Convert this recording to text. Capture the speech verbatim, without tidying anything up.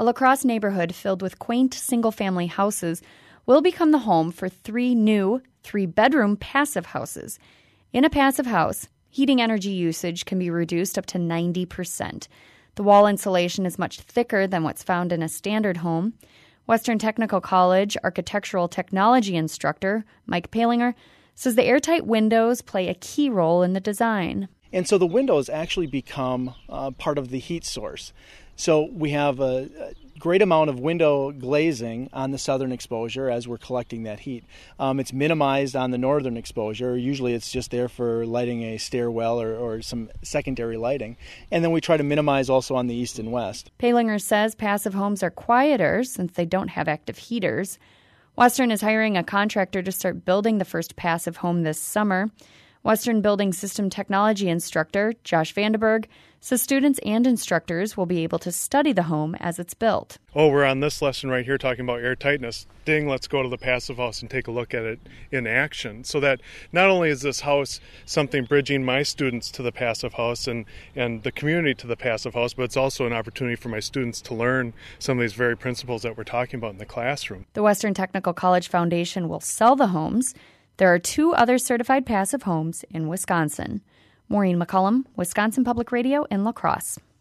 A La Crosse neighborhood filled with quaint single-family houses will become the home for three new three-bedroom passive houses. In a passive house, heating energy usage can be reduced up to ninety percent. The wall insulation is much thicker than what's found in a standard home. Western Technical College architectural technology instructor Mike Palinger says the airtight windows play a key role in the design. And so the windows actually become uh, part of the heat source. So we have a, a great amount of window glazing on the southern exposure as we're collecting that heat. Um, it's minimized on the northern exposure. Usually it's just there for lighting a stairwell or, or some secondary lighting. And then we try to minimize also on the east and west. Palinger says passive homes are quieter since they don't have active heaters. Western is hiring a contractor to start building the first passive home this summer. Western Building System Technology instructor Josh Vandenberg says students and instructors will be able to study the home as it's built. Oh, we're on this lesson right here talking about airtightness. Ding, let's go to the passive house and take a look at it in action. So that not only is this house something bridging my students to the passive house and, and the community to the passive house, but it's also an opportunity for my students to learn some of these very principles that we're talking about in the classroom. The Western Technical College Foundation will sell the homes. There are two other certified passive homes in Wisconsin. Maureen McCullum, Wisconsin Public Radio in La Crosse.